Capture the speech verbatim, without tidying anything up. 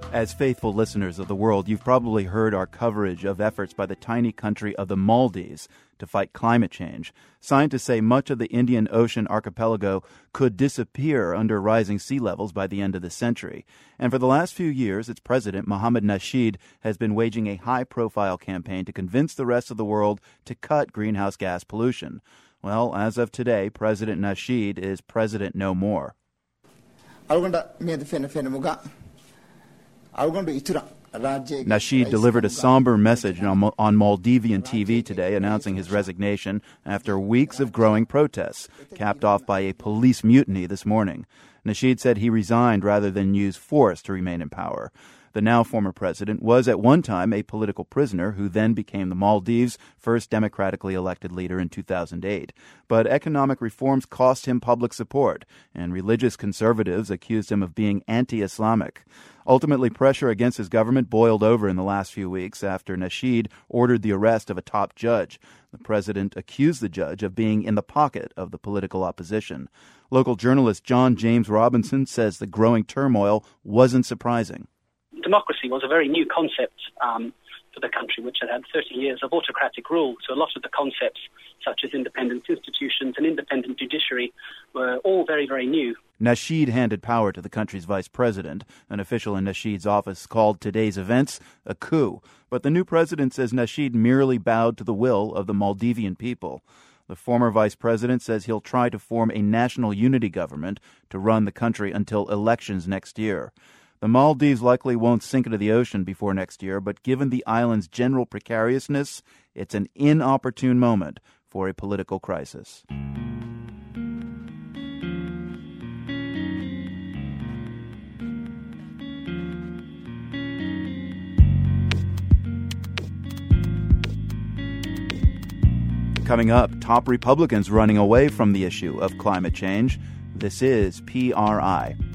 As faithful listeners of The World, you've probably heard our coverage of efforts by the tiny country of the Maldives to fight climate change. Scientists say much of the Indian Ocean archipelago could disappear under rising sea levels by the end of the century. And for the last few years, its president, Mohammed Nasheed, has been waging a high-profile campaign to convince the rest of the world to cut greenhouse gas pollution. Well, as of today, President Nasheed is president no more. Nasheed delivered a somber message on, on Maldivian T V today announcing his resignation after weeks of growing protests, capped off by a police mutiny this morning. Nasheed said he resigned rather than use force to remain in power. The now former president was at one time a political prisoner who then became the Maldives' first democratically elected leader in two thousand eight. But economic reforms cost him public support, and religious conservatives accused him of being anti-Islamic. Ultimately, pressure against his government boiled over in the last few weeks after Nasheed ordered the arrest of a top judge. The president accused the judge of being in the pocket of the political opposition. Local journalist John James Robinson says the growing turmoil wasn't surprising. Democracy was a very new concept um, for the country, which had had thirty years of autocratic rule. So a lot of the concepts, such as independent institutions and independent judiciary, were all very, very new. Nasheed handed power to the country's vice president. An official in Nasheed's office called today's events a coup. But the new president says Nasheed merely bowed to the will of the Maldivian people. The former vice president says he'll try to form a national unity government to run the country until elections next year. The Maldives likely won't sink into the ocean before next year, but given the island's general precariousness, it's an inopportune moment for a political crisis. Coming up, top Republicans running away from the issue of climate change. This is P R I.